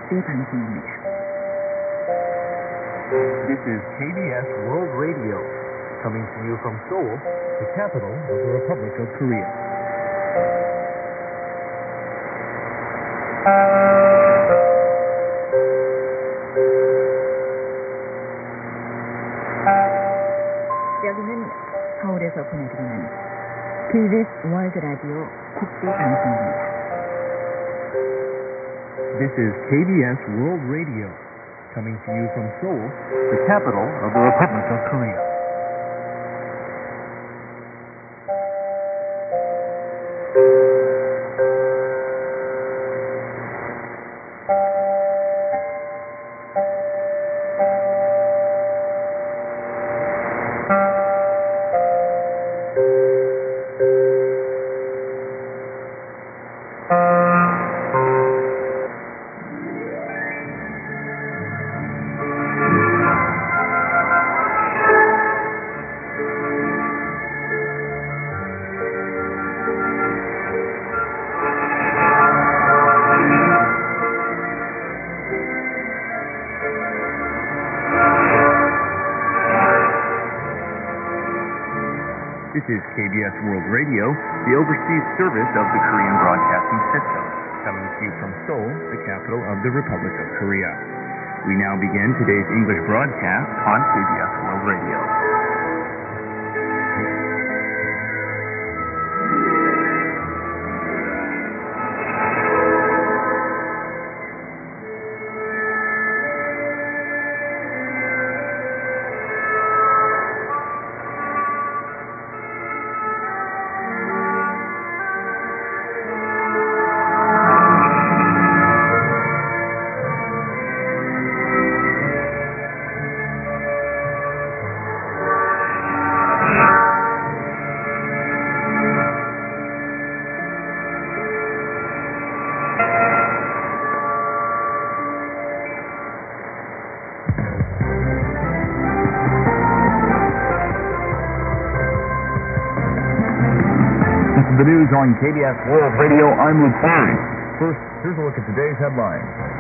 국제 방송입니다. This is KBS World Radio, coming to you from Seoul, the capital of the Republic of Korea. 여기는 서울에서 보내드리는 KBS 월드 라디오 국제 방송입니다. This is KBS World Radio, coming to you from Seoul, the capital of the Republic of Korea. This is KBS World Radio, the overseas service of the Korean Broadcasting System, coming to you from Seoul, the capital of the Republic of Korea. We now begin today's English broadcast on KBS World Radio. The news on KBS World Radio. I'm Luke Barry. First, here's a look at today's headlines.